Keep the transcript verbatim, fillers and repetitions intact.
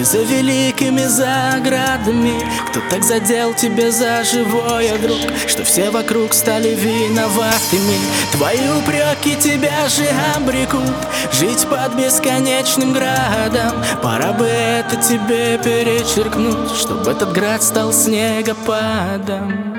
не за великими заградами. Кто так задел тебя за живое, друг, что все вокруг стали виноватыми. Твои упреки тебя же обрекут жить под бесконечным градом. Пора бы это тебе перечеркнуть, чтобы этот град стал снегопадом.